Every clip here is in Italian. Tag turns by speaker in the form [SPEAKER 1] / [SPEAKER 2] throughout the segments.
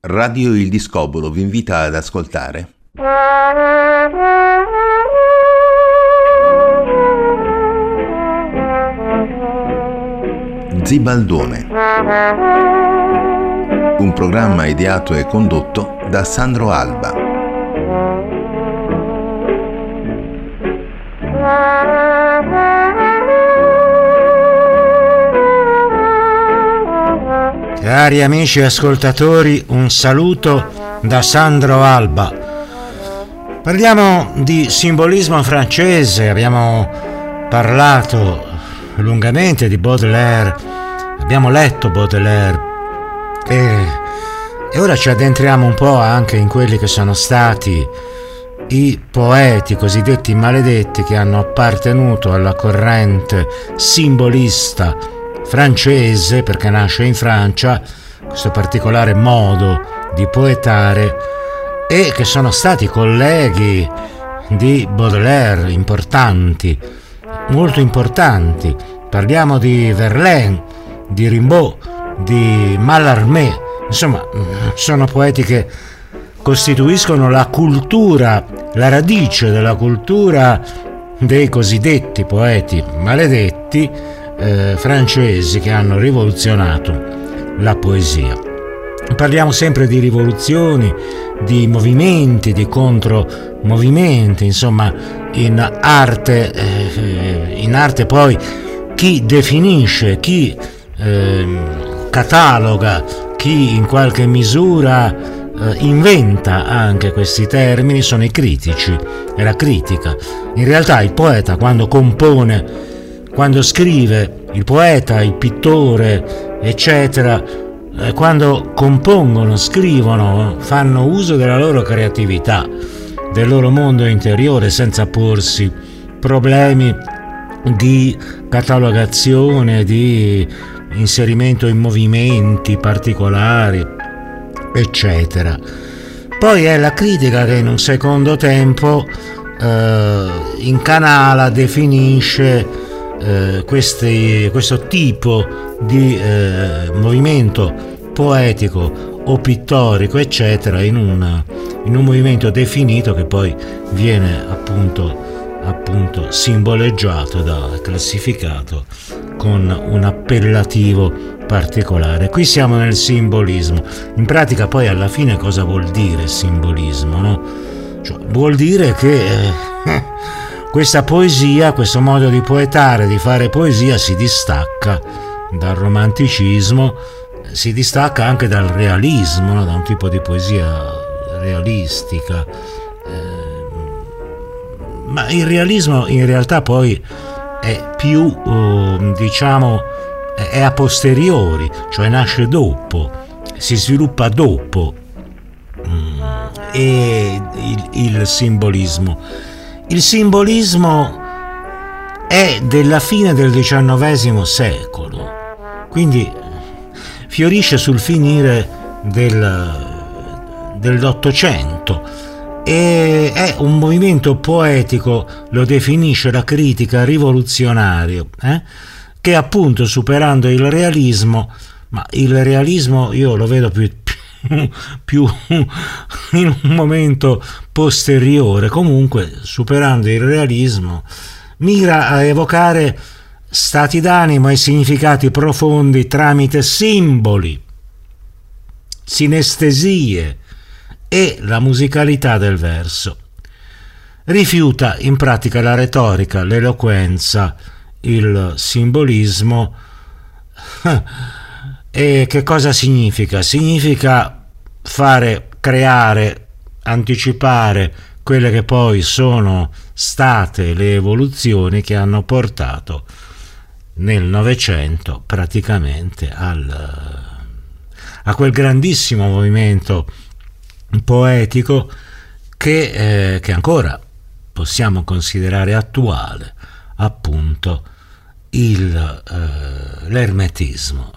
[SPEAKER 1] Radio Il Discobolo vi invita ad ascoltare Zibaldone, un programma ideato e condotto da Sandro Alba.
[SPEAKER 2] Cari amici ascoltatori, un saluto da Sandro Alba. Parliamo di simbolismo francese, abbiamo parlato lungamente di Baudelaire, abbiamo letto Baudelaire e ora ci addentriamo un po' anche in quelli che sono stati i poeti cosiddetti maledetti che hanno appartenuto alla corrente simbolista francese, perché nasce in Francia questo particolare modo di poetare, e che sono stati colleghi di Baudelaire importanti, molto importanti. Parliamo di Verlaine, di Rimbaud, di Mallarmé, insomma sono poeti che costituiscono la cultura, la radice della cultura dei cosiddetti poeti maledetti francesi che hanno rivoluzionato la poesia. Parliamo sempre di rivoluzioni, di movimenti, di contromovimenti, insomma in arte poi chi definisce, chi cataloga, chi in qualche misura inventa anche questi termini sono i critici, è la critica. In realtà il poeta quando compone, quando scrive, il poeta, il pittore, eccetera, quando compongono, scrivono, fanno uso della loro creatività, del loro mondo interiore, senza porsi problemi di catalogazione, di inserimento in movimenti particolari, eccetera. Poi è la critica che in un secondo tempo incanala, definisce questo tipo di movimento poetico o pittorico, eccetera, in un movimento definito che poi viene appunto simboleggiato, classificato con un appellativo particolare. Qui siamo nel simbolismo. In pratica poi alla fine cosa vuol dire simbolismo, no? Cioè, vuol dire che questa poesia, questo modo di poetare, di fare poesia si distacca dal romanticismo, si distacca anche dal realismo, no? Da un tipo di poesia realistica. Ma il realismo in realtà poi è più, è a posteriori, cioè nasce dopo, si sviluppa dopo il simbolismo. Il simbolismo è della fine del XIX secolo, quindi fiorisce sul finire dell'Ottocento e è un movimento poetico, lo definisce la critica, rivoluzionario, che appunto superando il realismo, ma il realismo io lo vedo più in un momento posteriore, comunque superando il realismo mira a evocare stati d'animo e significati profondi tramite simboli, sinestesie e la musicalità del verso. Rifiuta in pratica la retorica, l'eloquenza, il simbolismo. E che cosa significa? Significa creare, anticipare quelle che poi sono state le evoluzioni che hanno portato nel Novecento praticamente a quel grandissimo movimento poetico che ancora possiamo considerare attuale, appunto l'ermetismo.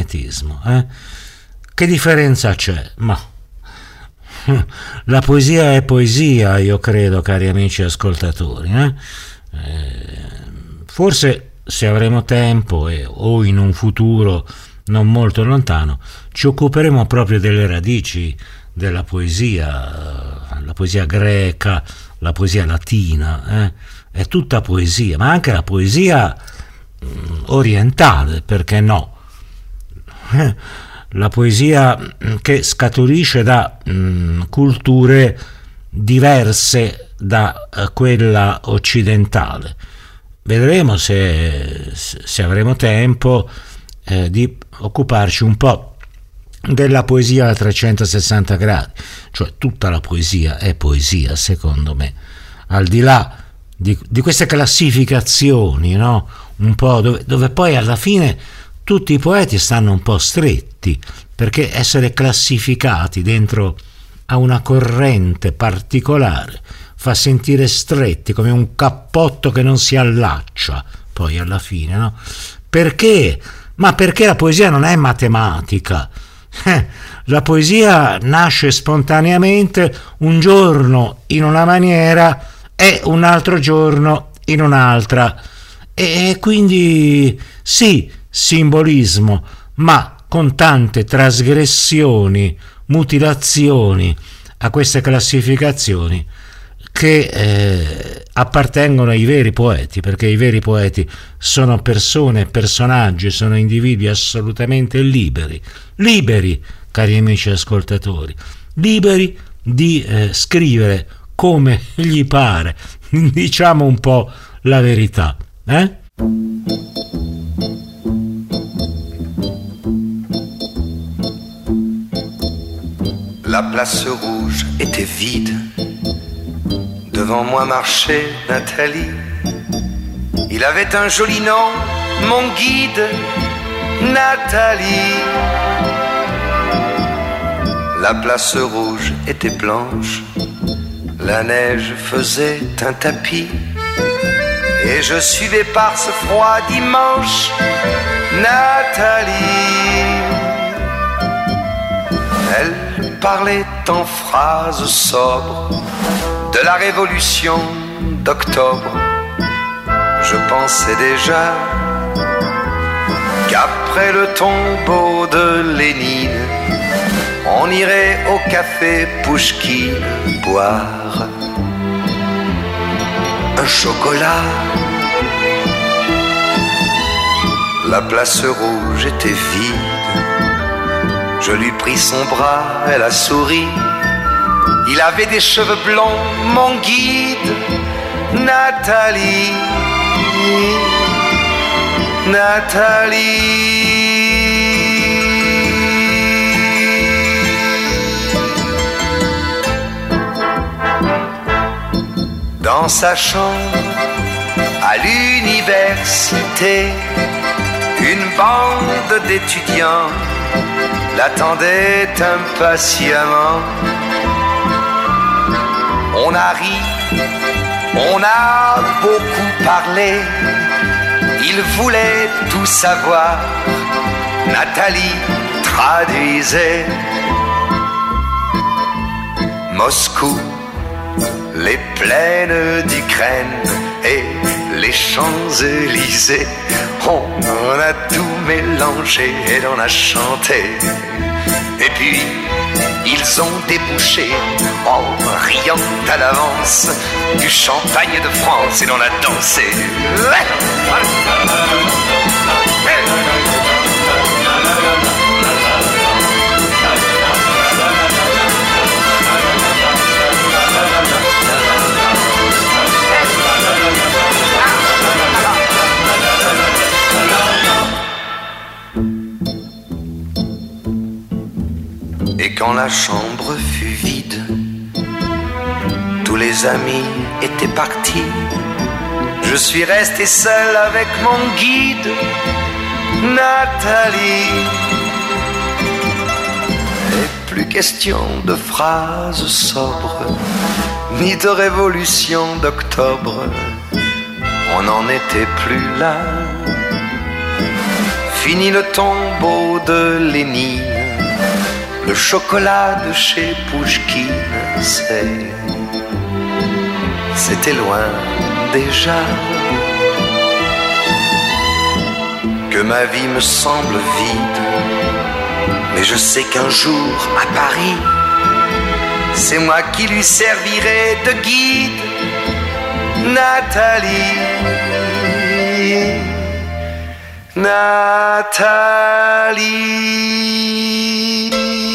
[SPEAKER 2] Che differenza c'è? Ma la poesia è poesia, io credo, cari amici ascoltatori. Forse se avremo tempo o in un futuro non molto lontano, ci occuperemo proprio delle radici della poesia, la poesia greca, la poesia latina, è tutta poesia, ma anche la poesia orientale, perché no? La poesia che scaturisce da culture diverse da quella occidentale. Vedremo se avremo tempo di occuparci un po' della poesia a 360 gradi, cioè tutta la poesia è poesia, secondo me, al di là di queste classificazioni, no? Un po' dove poi alla fine tutti i poeti stanno un po' stretti, perché essere classificati dentro a una corrente particolare fa sentire stretti, come un cappotto che non si allaccia poi alla fine, no? Perché? Ma perché la poesia non è matematica. La poesia nasce spontaneamente un giorno in una maniera e un altro giorno in un'altra, e quindi sì, simbolismo, ma con tante trasgressioni, mutilazioni a queste classificazioni che appartengono ai veri poeti, perché i veri poeti sono persone, personaggi, sono individui assolutamente liberi, cari amici ascoltatori, liberi di scrivere come gli pare, diciamo un po' la verità,
[SPEAKER 3] La place rouge était vide. Devant moi marchait Nathalie. Il avait un joli nom, mon guide, Nathalie. La place rouge était blanche. La neige faisait un tapis. Et je suivais par ce froid dimanche Nathalie. Elle parlait en phrases sobres de la révolution d'octobre. Je pensais déjà qu'après le tombeau de Lénine, on irait au café Pouchkine boire un chocolat. La place rouge était vide. Je lui pris son bras, elle a souri. Il avait des cheveux blonds, mon guide, Nathalie. Nathalie. Dans sa chambre, à l'université, une bande d'étudiants l'attendait impatiemment. On a ri, on a beaucoup parlé. Il voulait tout savoir. Nathalie traduisait. Moscou, les plaines d'Ukraine et les Champs-Élysées. On en a tout mélangé et on a chanté. Et puis ils ont débouché, en riant à l'avance, du champagne de France et l'on a dansé. Et quand la chambre fut vide, tous les amis étaient partis. Je suis resté seul avec mon guide, Nathalie. Et plus question de phrases sobres, ni de révolution d'octobre. On n'en était plus là. Fini le tombeau de Lénine. Le chocolat de chez Pouchkine, c'était loin déjà. que ma vie me semble vide. Mais je sais qu'un jour à Paris, c'est moi qui lui servirai de guide. Nathalie, Nathalie.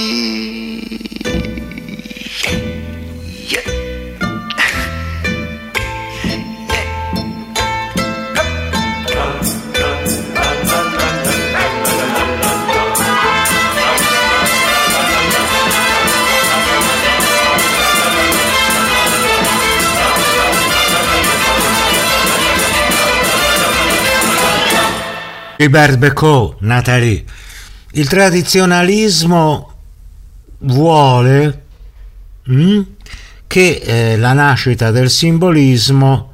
[SPEAKER 2] Gilbert Bécaud, Nathalie. Il tradizionalismo vuole che la nascita del simbolismo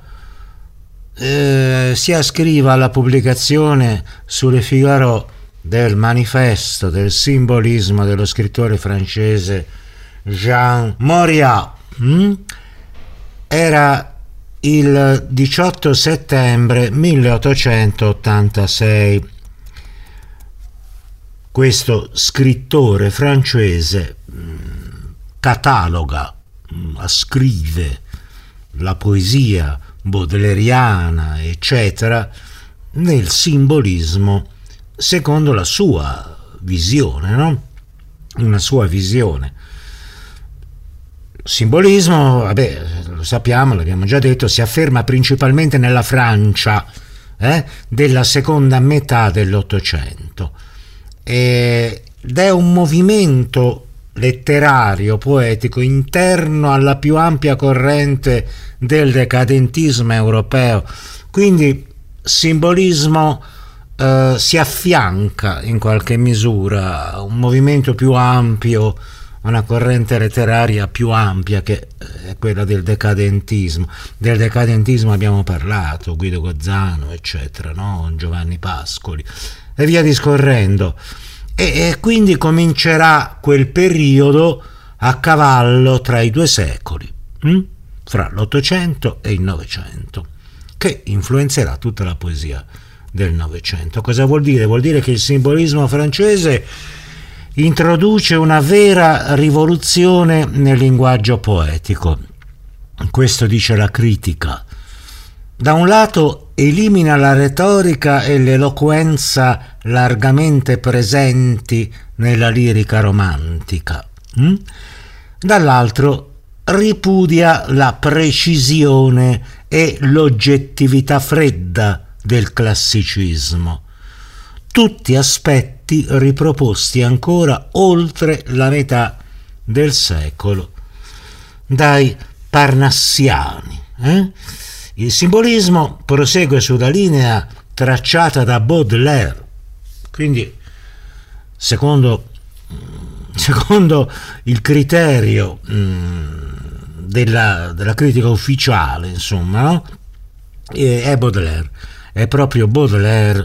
[SPEAKER 2] si ascriva alla pubblicazione sulle Figaro del manifesto del simbolismo dello scrittore francese Jean Moriat. Era il 18 settembre 1886. Questo scrittore francese cataloga, ascrive la poesia baudeleriana, eccetera, nel simbolismo secondo la sua visione, no? Una sua visione. Simbolismo, vabbè, lo sappiamo, l'abbiamo già detto, si afferma principalmente nella Francia della seconda metà dell'Ottocento ed è un movimento letterario, poetico, interno alla più ampia corrente del decadentismo europeo. Quindi simbolismo si affianca in qualche misura a un movimento più ampio, una corrente letteraria più ampia che è quella del decadentismo. Del decadentismo abbiamo parlato, Guido Gozzano, eccetera, no? Giovanni Pascoli e via discorrendo. E quindi comincerà quel periodo a cavallo tra i due secoli, fra l'Ottocento e il Novecento, che influenzerà tutta la poesia del Novecento. Cosa vuol dire? Vuol dire che il simbolismo francese introduce una vera rivoluzione nel linguaggio poetico. Questo dice la critica. Da un lato elimina la retorica e l'eloquenza largamente presenti nella lirica romantica. Dall'altro ripudia la precisione e l'oggettività fredda del classicismo. Tutti aspetti riproposti ancora oltre la metà del secolo dai parnassiani. Il simbolismo prosegue sulla linea tracciata da Baudelaire, quindi secondo il criterio della critica ufficiale, insomma, no? È Baudelaire, è proprio Baudelaire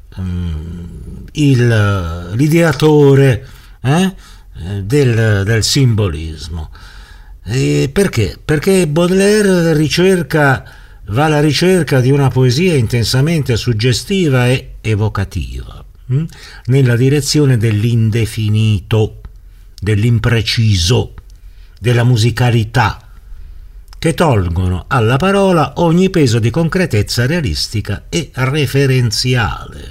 [SPEAKER 2] l'ideatore del simbolismo. Perché? Perché Baudelaire va alla ricerca di una poesia intensamente suggestiva e evocativa, nella direzione dell'indefinito, dell'impreciso, della musicalità, che tolgono alla parola ogni peso di concretezza realistica e referenziale.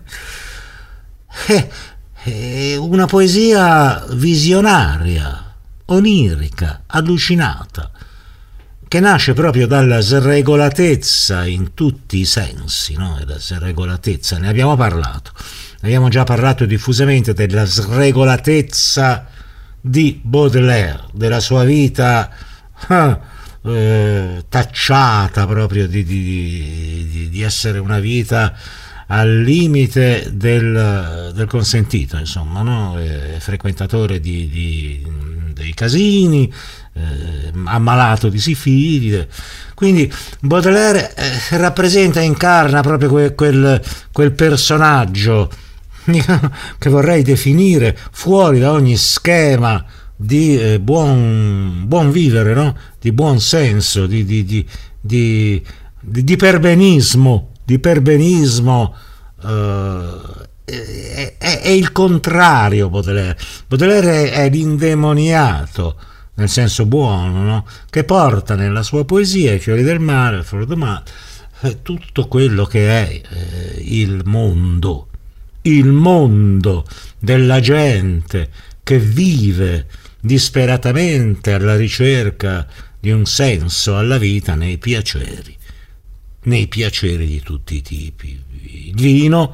[SPEAKER 2] Una poesia visionaria, onirica, allucinata, che nasce proprio dalla sregolatezza in tutti i sensi, no? La sregolatezza, ne abbiamo parlato, abbiamo già parlato diffusamente della sregolatezza di Baudelaire, della sua vita tacciata proprio di essere una vita al limite del consentito, insomma, no? Frequentatore dei casini, ammalato di sifilide. Quindi Baudelaire rappresenta e incarna proprio quel personaggio che vorrei definire fuori da ogni schema di buon vivere, no? Di buon senso, di perbenismo è il contrario. Baudelaire è l'indemoniato, nel senso buono, no? Che porta nella sua poesia i fiori del mare, il fiore del mare, tutto quello che è il mondo della gente che vive disperatamente alla ricerca di un senso alla vita nei piaceri di tutti i tipi. Il vino,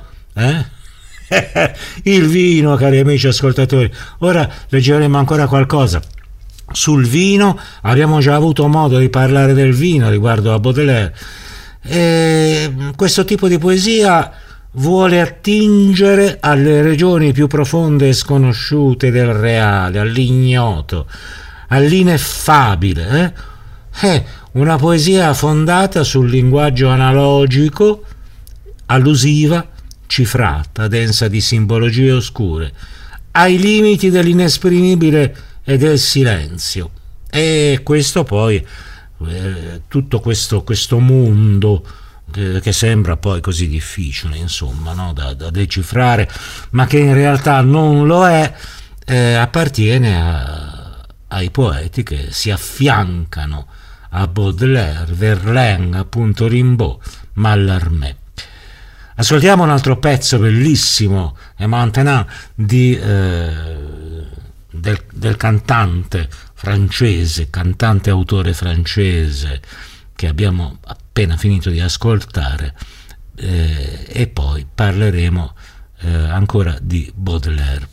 [SPEAKER 2] il vino, cari amici ascoltatori. Ora leggeremo ancora qualcosa sul vino. Abbiamo già avuto modo di parlare del vino riguardo a Baudelaire. Questo tipo di poesia vuole attingere alle regioni più profonde e sconosciute del reale, all'ignoto, all'ineffabile. Una poesia fondata sul linguaggio analogico, allusiva, cifrata, densa di simbologie oscure, ai limiti dell'inesprimibile e del silenzio. E questo poi, tutto questo mondo che sembra poi così difficile, insomma, no? da decifrare, ma che in realtà non lo è, appartiene ai poeti che si affiancano a Baudelaire, Verlaine, appunto Rimbaud, Mallarmé. Ascoltiamo un altro pezzo bellissimo, e maintenant, del cantante francese, cantante autore francese, che abbiamo appena finito di ascoltare, e poi parleremo ancora di Baudelaire.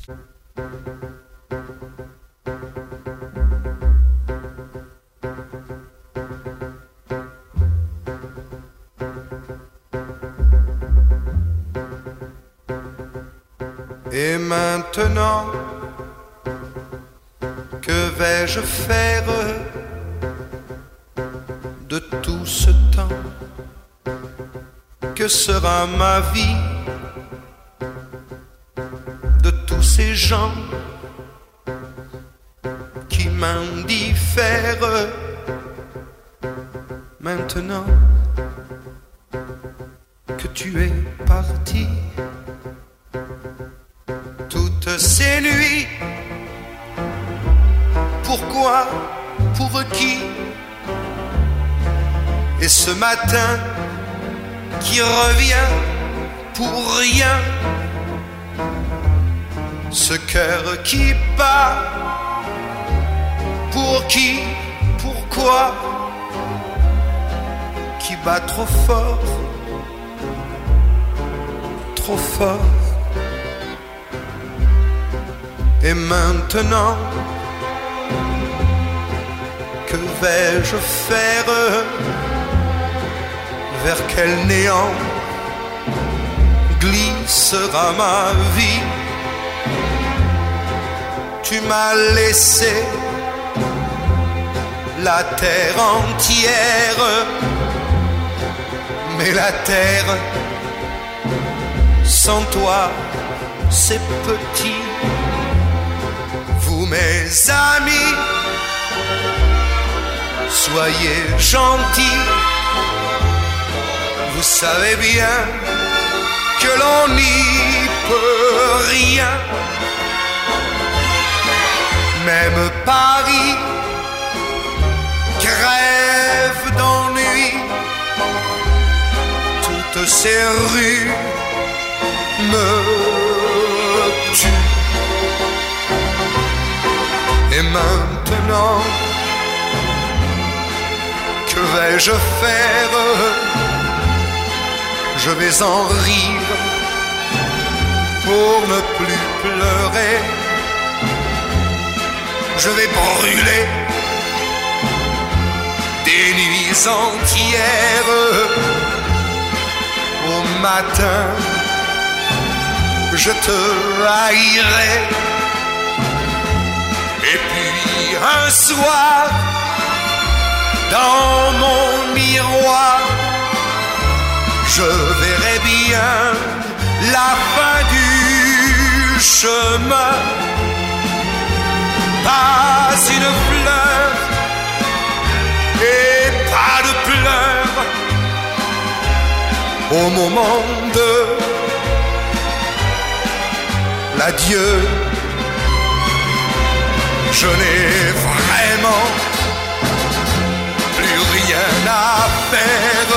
[SPEAKER 3] Et maintenant, que vais-je faire de tout ce temps? Que sera ma vie de tous ces gens qui m'indiffèrent? Maintenant que tu es parti, toutes ces nuits, pourquoi, pour qui? Et ce matin qui revient pour rien, ce cœur qui bat, pour qui, pourquoi, qui bat trop fort, trop fort. Et maintenant, que vais-je faire? Vers quel néant glissera ma vie? Tu m'as laissé la terre entière, mais la terre sans toi c'est petit. Vous mes amis, soyez gentils, vous savez bien que l'on n'y peut rien. Même Paris crève d'ennui, toutes ces rues me tuent. Et maintenant, que vais-je faire? Je vais en rire pour ne plus pleurer. Je vais brûler des nuits entières. Au matin, je te haïrai. Et puis un soir, dans mon miroir, je verrai bien la fin du chemin. Pas une fleur et pas de pleurs au moment de l'adieu. Je n'ai vraiment plus rien à faire.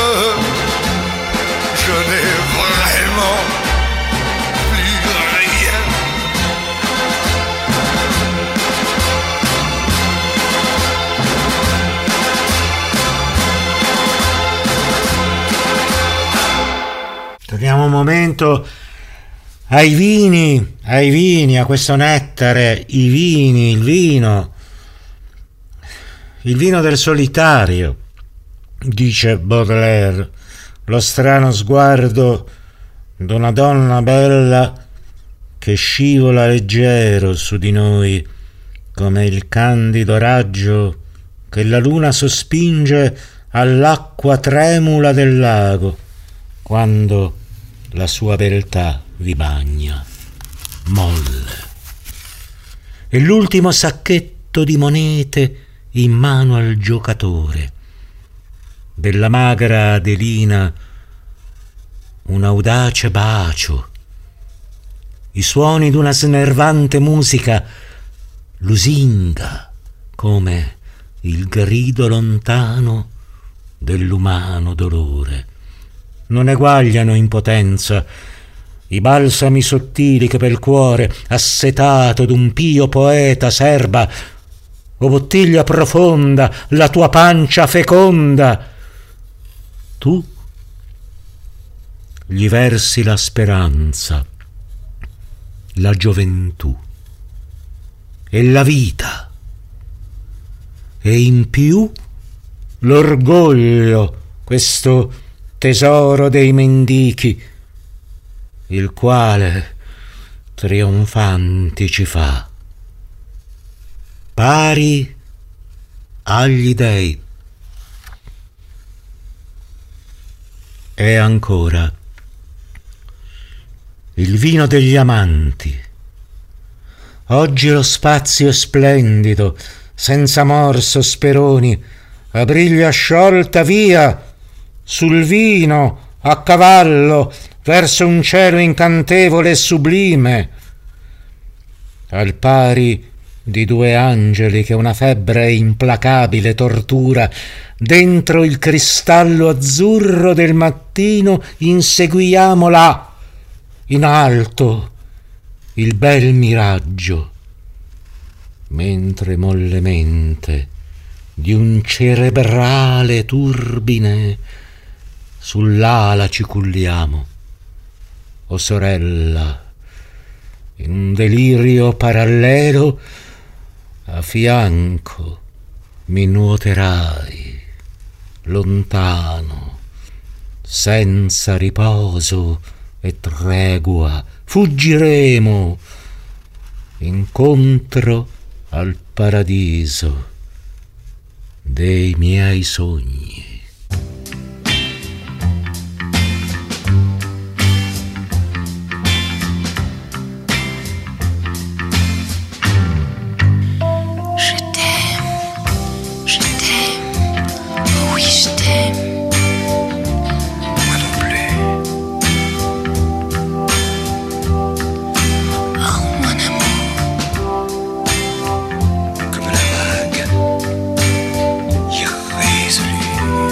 [SPEAKER 3] Je n'ai vraiment plus rien.
[SPEAKER 2] Torniamo un momento ai vini, a questo nettare, i vini, il vino del solitario, dice Baudelaire, lo strano sguardo d'una donna bella che scivola leggero su di noi come il candido raggio che la luna sospinge all'acqua tremula del lago quando la sua beltà vi bagna molle. E l'ultimo sacchetto di monete in mano al giocatore, della magra Adelina un audace bacio, i suoni d'una snervante musica lusinga come il grido lontano dell'umano dolore. Non eguagliano in potenza i balsami sottili che pel cuore assetato d'un pio poeta serba, o bottiglia profonda la tua pancia feconda. Tu gli versi la speranza, la gioventù e la vita, e in più l'orgoglio, questo tesoro dei mendichi, il quale trionfanti ci fa, pari agli dei. E ancora il vino degli amanti. Oggi lo spazio è splendido, senza morso speroni, a briglia sciolta via, sul vino, a cavallo, verso un cielo incantevole e sublime, al pari di due angeli che una febbre implacabile tortura, dentro il cristallo azzurro del mattino inseguiamo là, in alto, il bel miraggio, mentre mollemente di un cerebrale turbine sull'ala ci culliamo. O sorella, in un delirio parallelo, a fianco mi nuoterai, lontano, senza riposo e tregua, fuggiremo incontro al paradiso dei miei sogni.
[SPEAKER 3] Comme la vague irrésolue.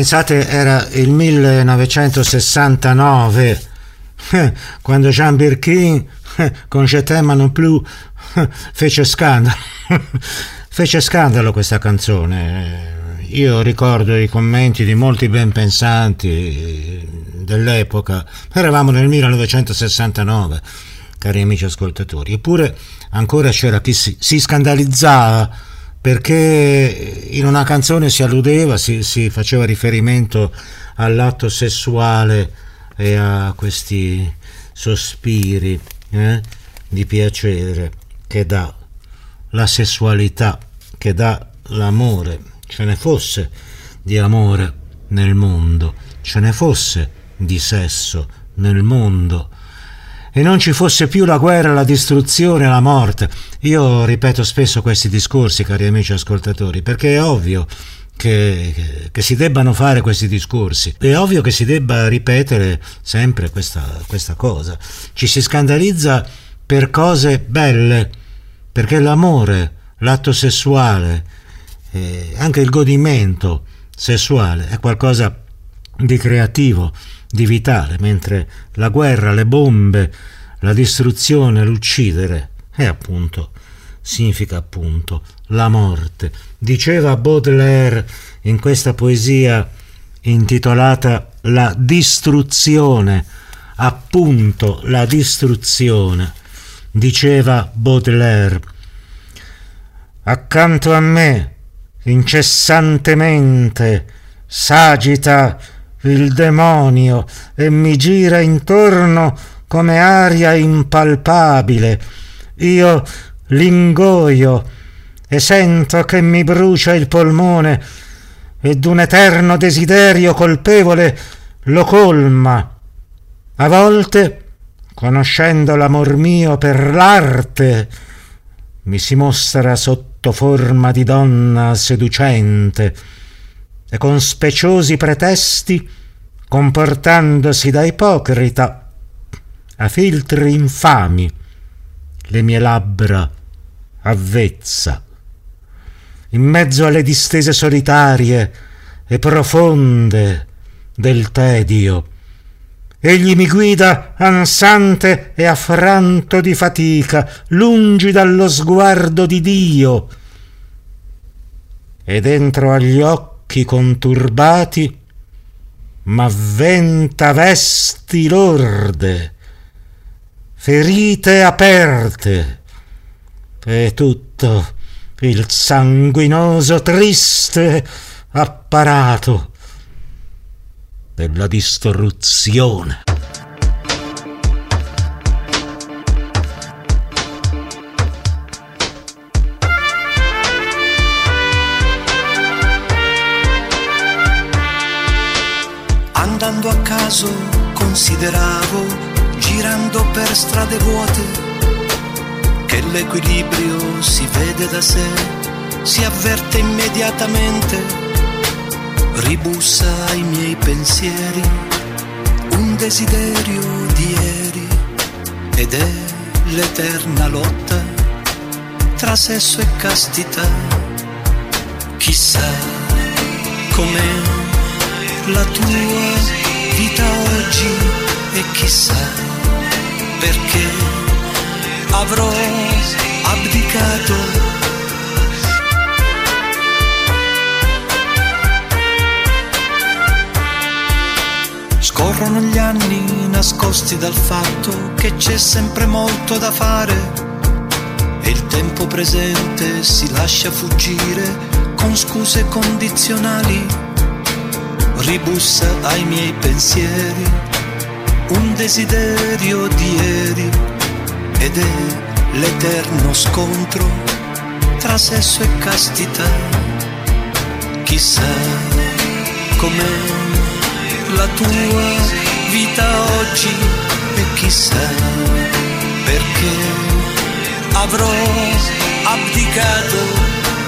[SPEAKER 2] Pensate, era il 1969, quando Jean Birkin con Je t'aime non plus fece scandalo. Fece scandalo questa canzone. Io ricordo i commenti di molti ben pensanti dell'epoca. Eravamo nel 1969, cari amici ascoltatori, eppure ancora c'era chi si scandalizzava perché in una canzone si alludeva, si faceva riferimento all'atto sessuale e a questi sospiri di piacere che dà la sessualità, che dà l'amore. Ce ne fosse di amore nel mondo, ce ne fosse di sesso nel mondo, e non ci fosse più la guerra, la distruzione, la morte. Io ripeto spesso questi discorsi, cari amici ascoltatori, perché è ovvio che si debbano fare questi discorsi, è ovvio che si debba ripetere sempre questa cosa. Ci si scandalizza per cose belle, perché l'amore, l'atto sessuale, anche il godimento sessuale è qualcosa di creativo, di vitale, mentre la guerra, le bombe, la distruzione, l'uccidere significa appunto la morte. Diceva Baudelaire in questa poesia intitolata La distruzione, appunto la distruzione. Diceva Baudelaire: accanto a me incessantemente s'agita il demonio e mi gira intorno come aria impalpabile. Io l'ingoio e sento che mi brucia il polmone ed un eterno desiderio colpevole lo colma. A volte, conoscendo l'amor mio per l'arte, mi si mostra sotto forma di donna seducente e con speciosi pretesti, comportandosi da ipocrita, a filtri infami le mie labbra avvezza. In mezzo alle distese solitarie e profonde del tedio, egli mi guida ansante e affranto di fatica, lungi dallo sguardo di Dio, e dentro agli occhi conturbati m'avventa vesti lorde, ferite aperte, e tutto il sanguinoso triste apparato della distruzione.
[SPEAKER 4] Andando a caso consideravo, girando per strade vuote, che l'equilibrio si vede da sé, si avverte immediatamente. Ribussa ai miei pensieri un desiderio di ieri, ed è l'eterna lotta tra sesso e castità. Chissà com'è la tua vita oggi, e chissà perché avrò abdicato. Scorrono gli anni nascosti dal fatto che c'è sempre molto da fare, e il tempo presente si lascia fuggire con scuse condizionali. Ribussa ai miei pensieri un desiderio di ieri, ed è l'eterno scontro tra sesso e castità. Chissà com'è la tua vita oggi, e chissà perché avrò abdicato.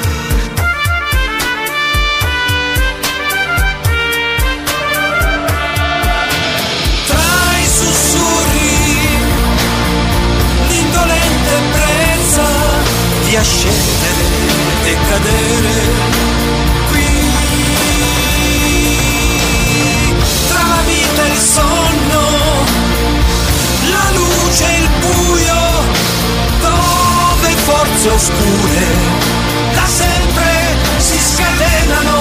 [SPEAKER 4] Tra i sussurri, l'indolente ebbrezza di ascendere e cadere qui. stanze oscure da sempre si scatenano.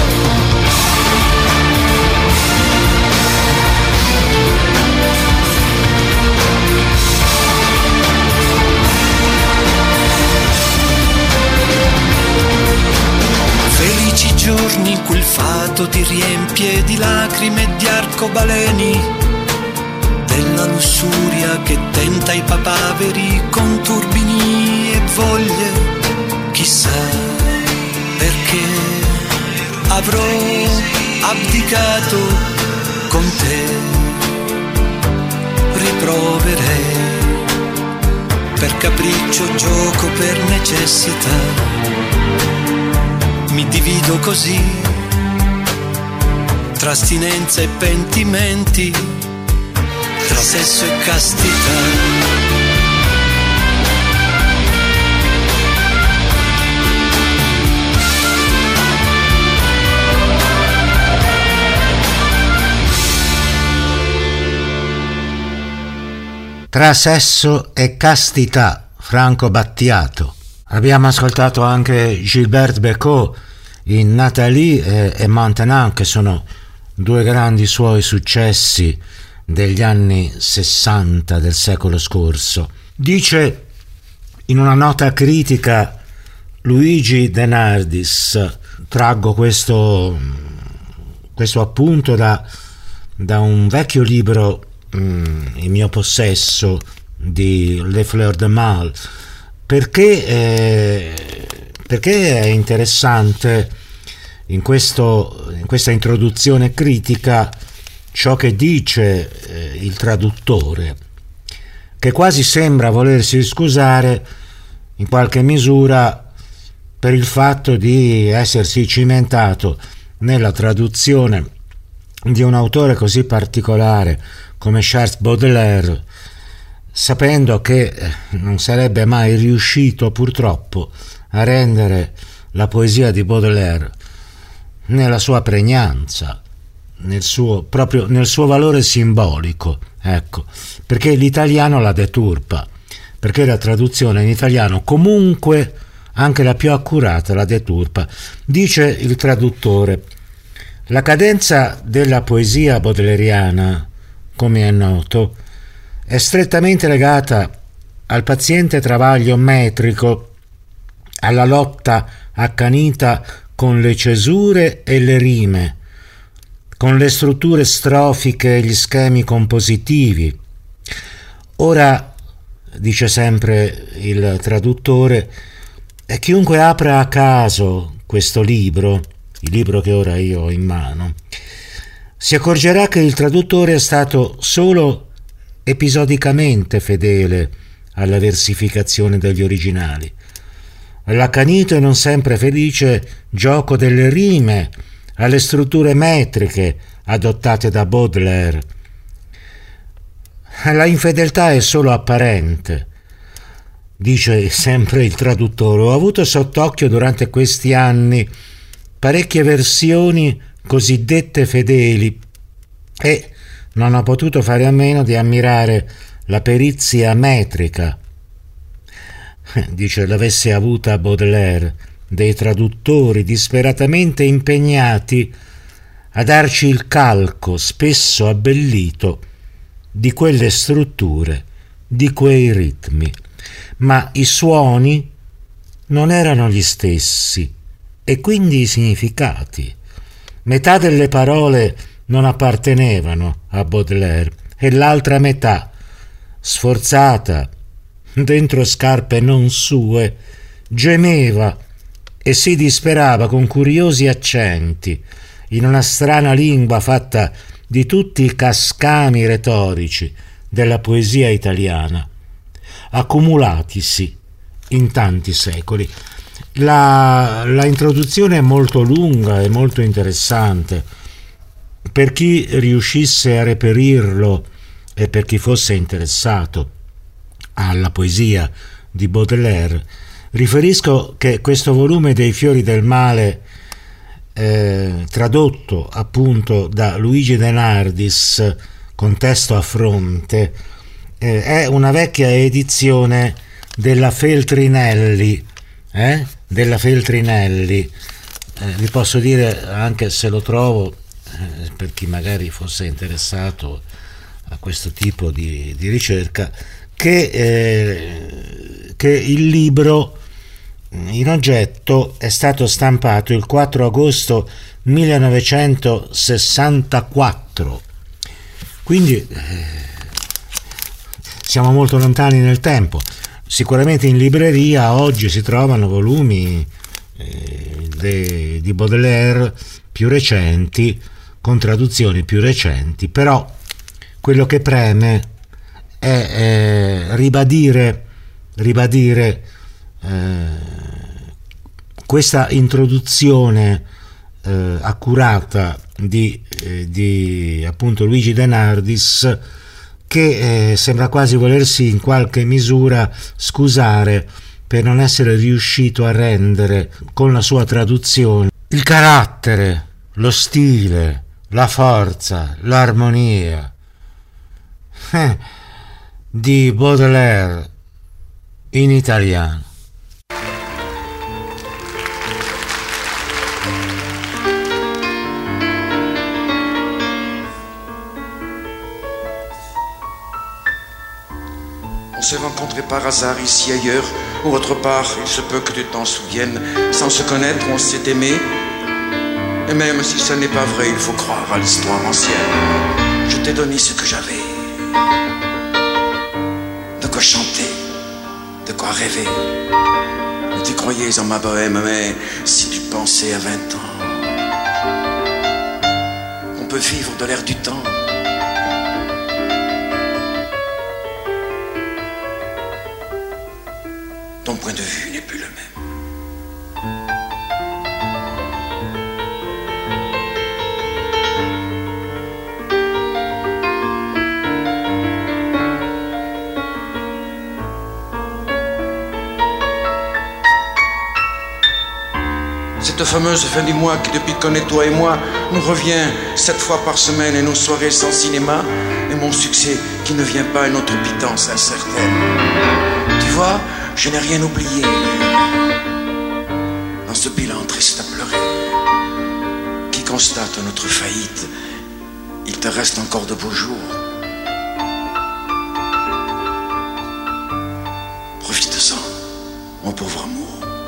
[SPEAKER 4] Felici giorni in cui il fato ti riempie di lacrime e di arcobaleni, della lussuria che tenta i papaveri con turbini e voglie. Chissà perché avrò abdicato con te, riproverei per capriccio, gioco, per necessità. Mi divido così tra astinenza e pentimenti, tra sesso e castità.
[SPEAKER 2] Tra sesso e castità, Franco Battiato. Abbiamo ascoltato anche Gilbert Bécaud in Nathalie e Maintenant, che sono due grandi suoi successi degli anni 60 del secolo scorso. Dice in una nota critica Luigi De Nardis, traggo questo appunto da un vecchio libro in mio possesso di Le Fleur de Mal, perché è interessante in questa introduzione critica ciò che dice il traduttore, che quasi sembra volersi scusare in qualche misura per il fatto di essersi cimentato nella traduzione di un autore così particolare come Charles Baudelaire, sapendo che non sarebbe mai riuscito purtroppo a rendere la poesia di Baudelaire nella sua pregnanza, nel suo valore simbolico, ecco, perché l'italiano la deturpa, perché la traduzione in italiano comunque anche la più accurata la deturpa. Dice il traduttore: la cadenza della poesia baudeleriana, come è noto, è strettamente legata al paziente travaglio metrico, alla lotta accanita con le cesure e le rime, con le strutture strofiche e gli schemi compositivi. Ora, dice sempre il traduttore, e chiunque apra a caso questo libro, il libro che ora io ho in mano, si accorgerà che il traduttore è stato solo episodicamente fedele alla versificazione degli originali, all'accanito e non sempre felice gioco delle rime, alle strutture metriche adottate da Baudelaire. La infedeltà è solo apparente, dice sempre il traduttore. Ho avuto sott'occhio durante questi anni parecchie versioni cosiddette fedeli e non ho potuto fare a meno di ammirare la perizia metrica, dice, l'avesse avuta Baudelaire, dei traduttori disperatamente impegnati a darci il calco spesso abbellito di quelle strutture, di quei ritmi, ma i suoni non erano gli stessi e quindi i significati. Metà delle parole non appartenevano a Baudelaire e l'altra metà, sforzata dentro scarpe non sue, gemeva e si disperava con curiosi accenti in una strana lingua fatta di tutti i cascami retorici della poesia italiana, accumulatisi in tanti secoli. La introduzione è molto lunga e molto interessante. Per chi riuscisse a reperirlo e per chi fosse interessato alla poesia di Baudelaire, riferisco che questo volume dei Fiori del Male, tradotto appunto da Luigi De Nardis con testo a fronte, è una vecchia edizione della Feltrinelli, vi posso dire, anche se lo trovo, per chi magari fosse interessato a questo tipo di ricerca, che il libro in oggetto è stato stampato il 4 agosto 1964, quindi siamo molto lontani nel tempo. Sicuramente in libreria oggi si trovano volumi di Baudelaire più recenti, con traduzioni più recenti, però quello che preme è ribadire questa introduzione accurata di appunto Luigi De Nardis, che sembra quasi volersi in qualche misura scusare per non essere riuscito a rendere con la sua traduzione il carattere, lo stile, la forza, l'armonia di Baudelaire in italiano.
[SPEAKER 5] On s'est rencontrés par hasard ici, ailleurs, ou autre part, il se peut que tu t'en souviennes. Sans se connaître, on s'est aimé. Et même si ce n'est pas vrai, il faut croire à l'histoire ancienne. Je t'ai donné ce que j'avais. De quoi chanter, de quoi rêver. Et tu croyais en ma bohème, mais si tu pensais à 20 ans, on peut vivre de l'air du temps. Ton point de vue n'est plus le même. Cette fameuse fin du mois qui, depuis qu'on est toi et moi, nous revient 7 fois par semaine et nos soirées sans cinéma, et mon succès qui ne vient pas à notre pitance incertaine. Tu vois, je n'ai rien oublié. Dans ce bilan triste à pleurer, qui constate notre faillite, il te reste encore de beaux jours. Profite-en, mon pauvre amour.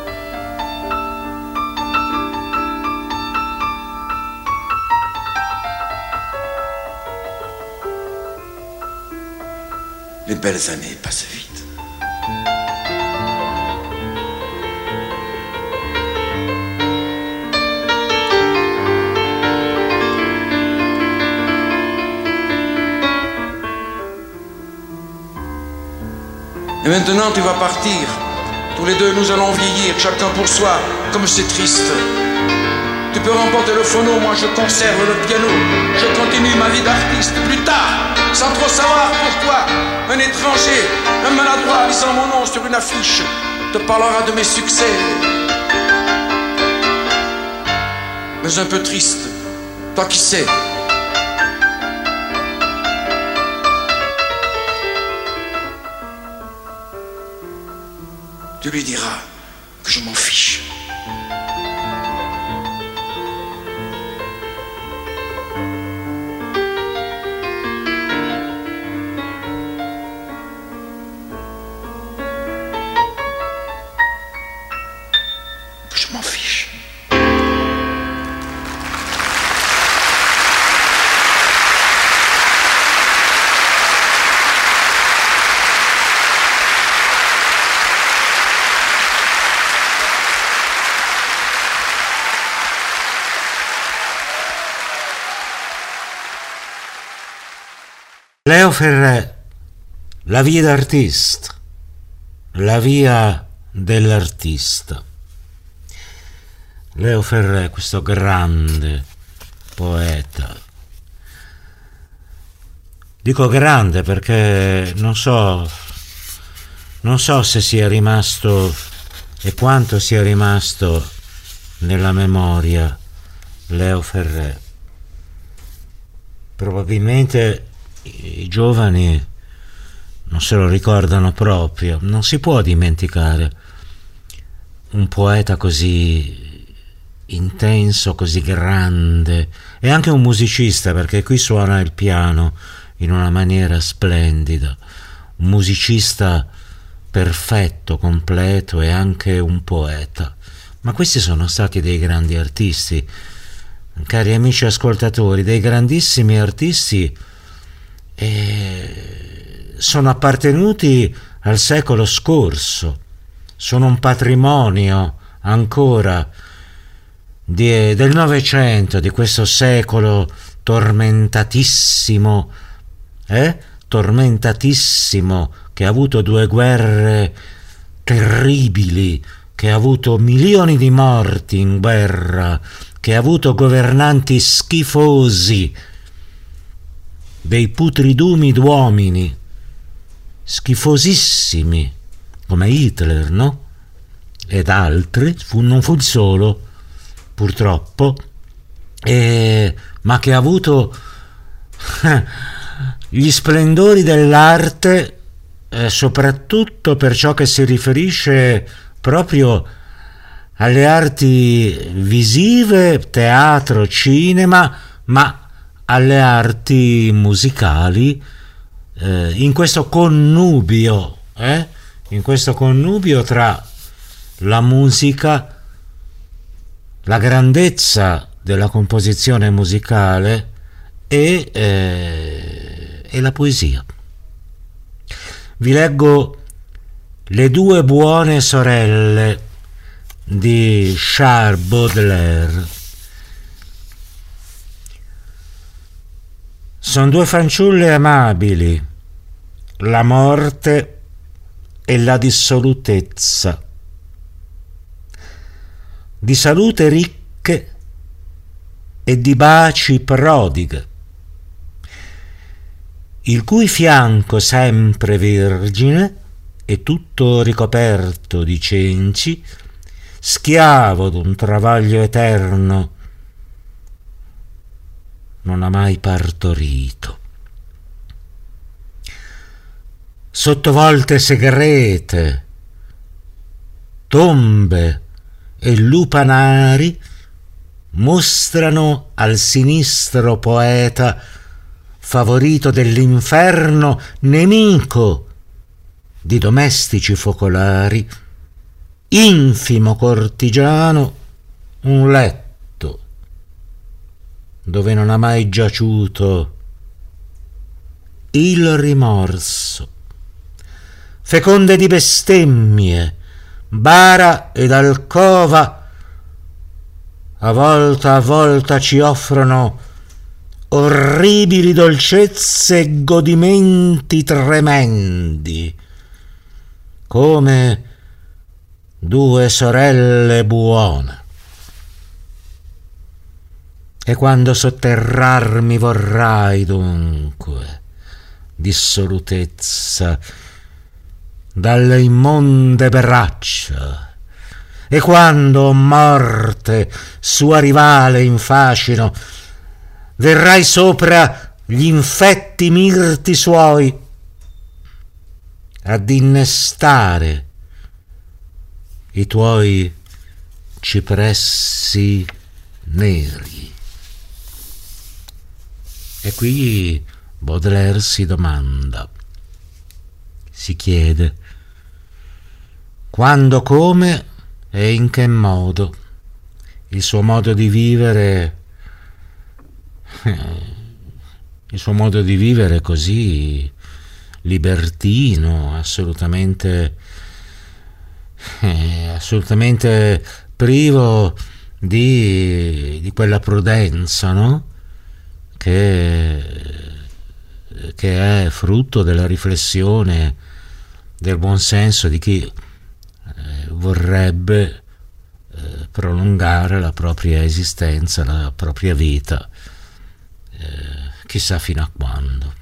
[SPEAKER 5] Les belles années passent vite. Et maintenant tu vas partir. Tous les deux nous allons vieillir, chacun pour soi, comme c'est triste. Tu peux remporter le phono, moi je conserve le piano. Je continue ma vie d'artiste. Plus tard, sans trop savoir pourquoi, un étranger, un maladroit lisant mon nom sur une affiche te parlera de mes succès. Mais un peu triste, toi qui sais. Tu lui diras que je m'en fiche. Je m'en fiche.
[SPEAKER 2] Léo Ferré, la via d'artista, la via dell'artista. Léo Ferré, questo grande poeta. Dico grande perché non so se sia rimasto e quanto sia rimasto nella memoria Léo Ferré. Probabilmente i giovani non se lo ricordano proprio. Non si può dimenticare un poeta così intenso, così grande, e anche un musicista, perché qui suona il piano in una maniera splendida, un musicista perfetto, completo, e anche un poeta. Ma questi sono stati dei grandi artisti, cari amici ascoltatori, dei grandissimi artisti, sono appartenuti al secolo scorso, sono un patrimonio ancora del Novecento, di questo secolo tormentatissimo, che ha avuto 2 guerre terribili, che ha avuto milioni di morti in guerra, che ha avuto governanti schifosi, dei putridumi d'uomini, schifosissimi, come Hitler, no? Ed altri, non fu il solo, purtroppo, ma che ha avuto gli splendori dell'arte, soprattutto per ciò che si riferisce proprio alle arti visive, teatro, cinema, ma alle arti musicali, in questo connubio tra la musica, la grandezza della composizione musicale e la poesia. Vi leggo Le 2 buone sorelle di Charles Baudelaire. Sono 2 fanciulle amabili, la morte e la dissolutezza, di salute ricche e di baci prodighe, il cui fianco sempre vergine e tutto ricoperto di cenci, schiavo d'un travaglio eterno, non ha mai partorito. Sottovolte segrete, tombe e lupanari mostrano al sinistro poeta, favorito dell'inferno, nemico di domestici focolari, infimo cortigiano, un letto dove non ha mai giaciuto il rimorso, feconde di bestemmie, bara ed alcova, a volta ci offrono orribili dolcezze e godimenti tremendi, come 2 sorelle buone. E quando sotterrarmi vorrai dunque, dissolutezza, dalle immonde braccia, e quando, morte, sua rivale in fascino, verrai sopra gli infetti mirti suoi ad innestare i tuoi cipressi neri. E qui Baudelaire si domanda, si chiede quando, come e in che modo il suo modo di vivere così libertino, assolutamente privo di quella prudenza, no? Che è frutto della riflessione, del buonsenso di chi vorrebbe prolungare la propria esistenza, la propria vita, chissà fino a quando.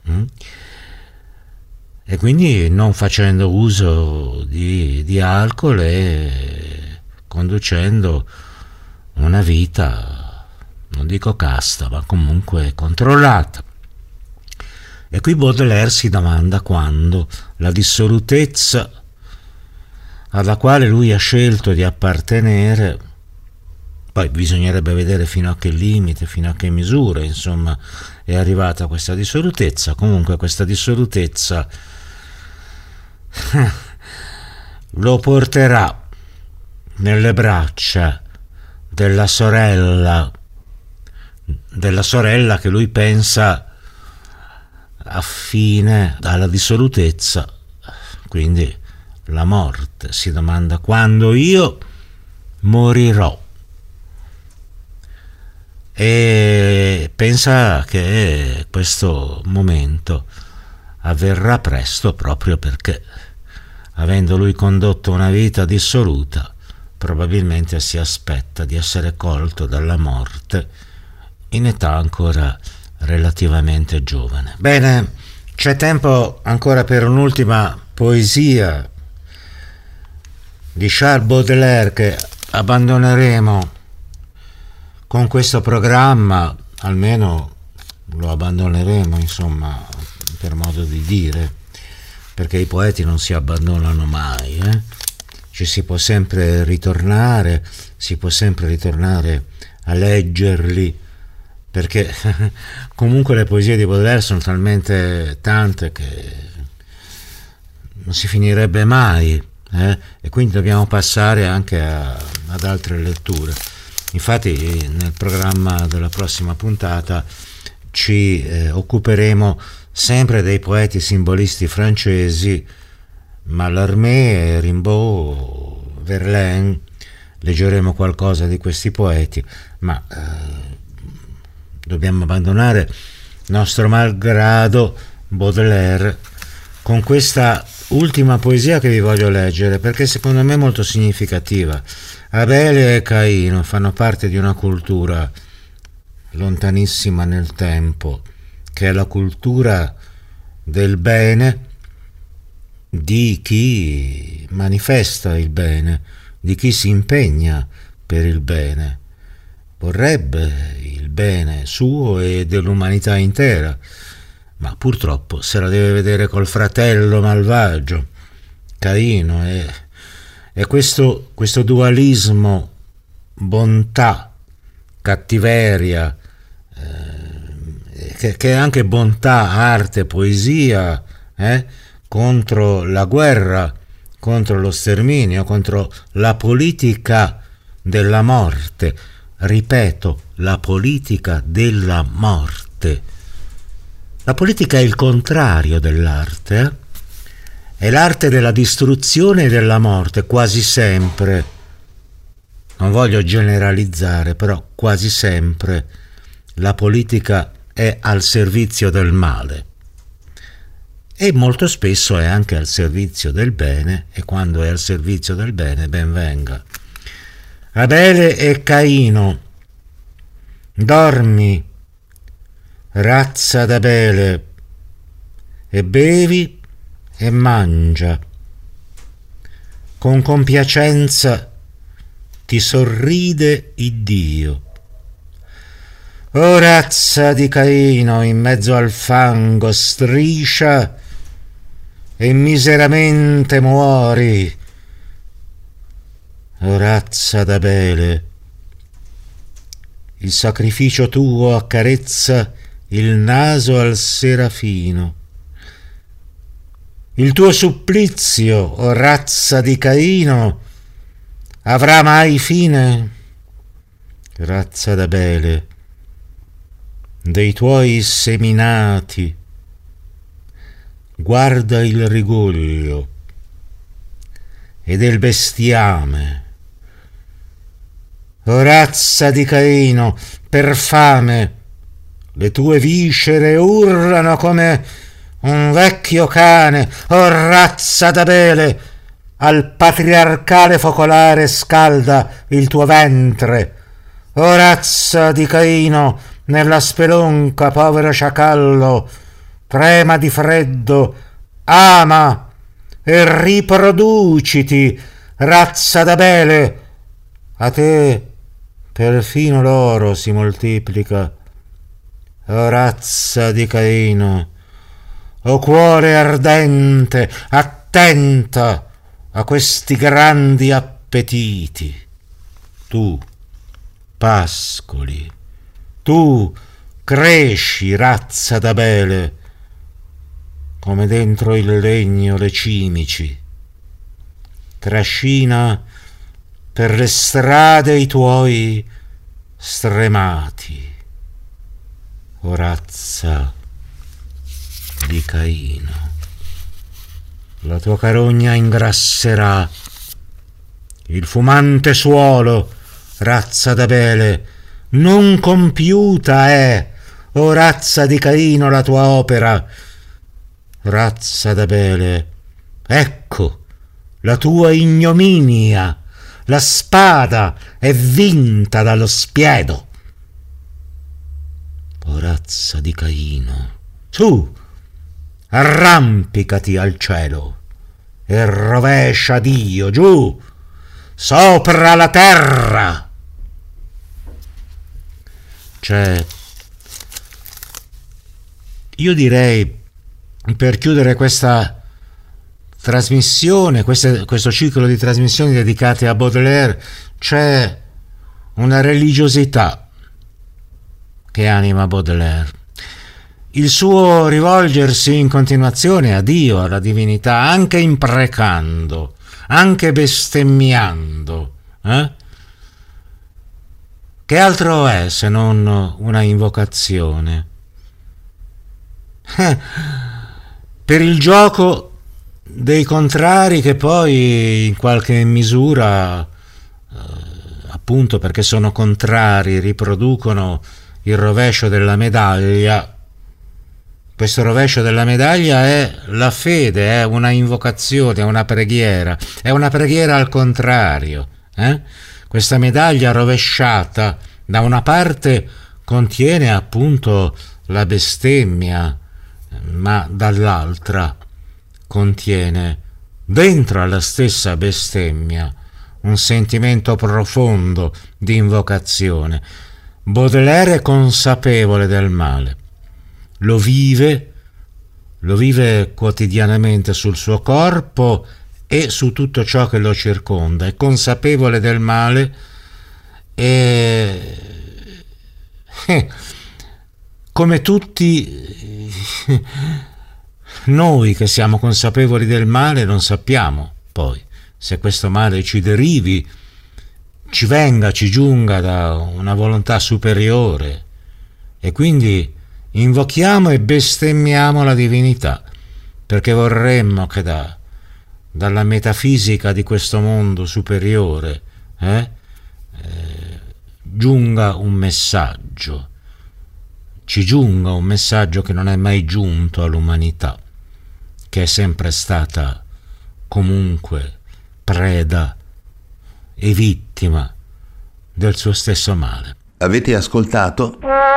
[SPEAKER 2] E quindi non facendo uso di alcol e conducendo una vita, non dico casta, ma comunque controllata. E qui Baudelaire si domanda quando la dissolutezza alla quale lui ha scelto di appartenere, poi bisognerebbe vedere fino a che limite, fino a che misura, insomma, è arrivata questa dissolutezza. Comunque questa dissolutezza lo porterà nelle braccia della sorella che lui pensa affine alla dissolutezza, quindi la morte. Si domanda quando io morirò e pensa che questo momento avverrà presto, proprio perché, avendo lui condotto una vita dissoluta, probabilmente si aspetta di essere colto dalla morte in età ancora relativamente giovane. Bene, c'è tempo ancora per un'ultima poesia di Charles Baudelaire che abbandoneremo con questo programma, almeno lo abbandoneremo, insomma, per modo di dire, perché i poeti non si abbandonano mai, ci si può sempre ritornare, a leggerli, perché comunque le poesie di Baudelaire sono talmente tante che non si finirebbe mai, e quindi dobbiamo passare anche ad altre letture. Infatti nel programma della prossima puntata ci occuperemo sempre dei poeti simbolisti francesi, Mallarmé, Rimbaud, Verlaine. Leggeremo qualcosa di questi poeti, ma dobbiamo abbandonare nostro malgrado Baudelaire con questa ultima poesia che vi voglio leggere, perché secondo me è molto significativa. Abele e Caino fanno parte di una cultura lontanissima nel tempo, che è la cultura del bene, di chi manifesta il bene, di chi si impegna per il bene, vorrebbe il bene suo e dell'umanità intera, ma purtroppo se la deve vedere col fratello malvagio, Caino, e questo dualismo bontà, cattiveria, che è anche bontà, arte, poesia, contro la guerra, contro lo sterminio, contro la politica della morte. Ripeto, la politica della morte. La politica è il contrario dell'arte, è l'arte della distruzione e della morte, quasi sempre. Non voglio generalizzare, però quasi sempre la politica è al servizio del male e molto spesso è anche al servizio del bene, e quando è al servizio del bene ben venga. Abele e Caino. Dormi, razza d'Abele, e bevi e mangia. Con compiacenza ti sorride Iddio. O razza di Caino, in mezzo al fango striscia e miseramente muori. O razza d'Abele, il sacrificio tuo accarezza il naso al serafino. Il tuo supplizio, o razza di Caino, avrà mai fine? Razza d'Abele, dei tuoi seminati guarda il rigoglio e del bestiame. O razza di Caino, per fame le tue viscere urlano come un vecchio cane. O razza d'Abele, al patriarcale focolare scalda il tuo ventre. O razza di Caino, nella spelonca, povero sciacallo, trema di freddo, ama e riproduciti, razza d'Abele. A te perfino l'oro si moltiplica. O razza di Caino, O cuore ardente, attenta a questi grandi appetiti. Tu pascoli, tu cresci, razza d'Abele, come dentro il legno le cimici. Trascina per le strade i tuoi stremati, o razza di Caino. La tua carogna ingrasserà il fumante suolo, razza d'Abele. Non compiuta è, o razza di Caino, la tua opera, razza d'Abele. Ecco la tua ignominia, la spada è vinta dallo spiedo. O razza di Caino, su, arrampicati al cielo e rovescia Dio giù, sopra la terra. Cioè, io direi, per chiudere questa trasmissione, questo ciclo di trasmissioni dedicate a Baudelaire, c'è una religiosità che anima Baudelaire. Il suo rivolgersi in continuazione a Dio, alla divinità, anche imprecando, anche bestemmiando, che altro è se non una invocazione? Per il gioco dei contrari che poi in qualche misura, appunto perché sono contrari, riproducono il rovescio della medaglia. Questo rovescio della medaglia è la fede, è una invocazione, è una preghiera al contrario. Questa medaglia rovesciata da una parte contiene appunto la bestemmia, ma dall'altra contiene dentro alla stessa bestemmia un sentimento profondo di invocazione. Baudelaire è consapevole del male, lo vive quotidianamente sul suo corpo e su tutto ciò che lo circonda, è consapevole del male e come tutti noi che siamo consapevoli del male non sappiamo poi se questo male ci derivi, ci giunga da una volontà superiore, e quindi invochiamo e bestemmiamo la divinità perché vorremmo che dalla metafisica di questo mondo superiore giunga un messaggio, ci giunga un messaggio che non è mai giunto all'umanità, che è sempre stata comunque preda e vittima del suo stesso male.
[SPEAKER 1] Avete ascoltato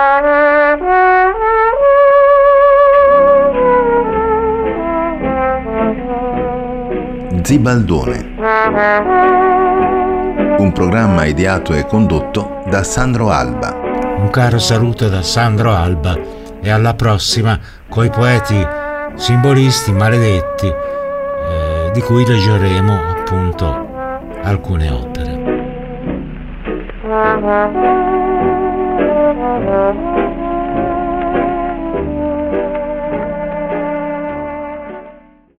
[SPEAKER 1] Zibaldone, un programma ideato e condotto da Sandro Alba.
[SPEAKER 2] Un caro saluto da Sandro Alba e alla prossima coi poeti simbolisti maledetti, di cui leggeremo appunto alcune opere.